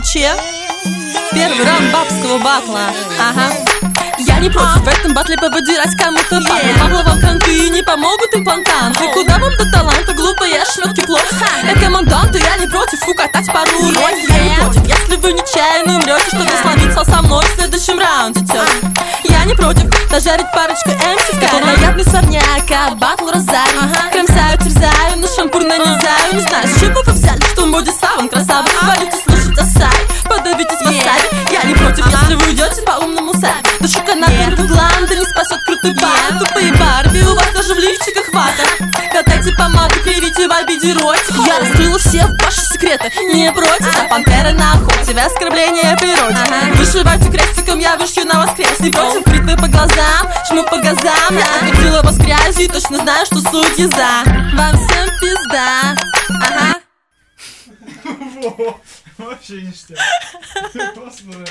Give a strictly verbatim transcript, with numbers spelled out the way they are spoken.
Че? Первый раунд бабского батла. Ага. Я не против в этом батле повыдирать кому-то пару. Мало вам кранты, не помогут имплантанты. Куда вам до таланта, глупые ошметки плохо. Я команданты, я не против укатать пару уроки. Я не против, если вы нечаянно умрете, чтобы словиться со мной в следующем раунде, тётя. Я не против дожарить парочку эмси, который наядный сорняк, а батл розарий. Кромсаю, терзаю, но шампур нанизаю. Не знаю, с чего вы взяли, что моди саван красавый. Говорите, слушать асай, подавитесь васаби. Я не против, если вы уйдете по умному саби. Душу канаты в углам, да не спасет крутой бан. Тупые Барби, у вас даже в лифчиках хвата. Катайте помаду, кривите в обиде ротик. Я раскрыла все ваши секреты, не против. А пантеры на охоте, в оскорбление природе. Вышивайте крестиком, я вышью на вас крест. Не против, бритвы по глазам, жму по газам. Я окатила вас грязью и точно знаю, что судьи за. Вам всем пизда. Ага. Вообще ништяк.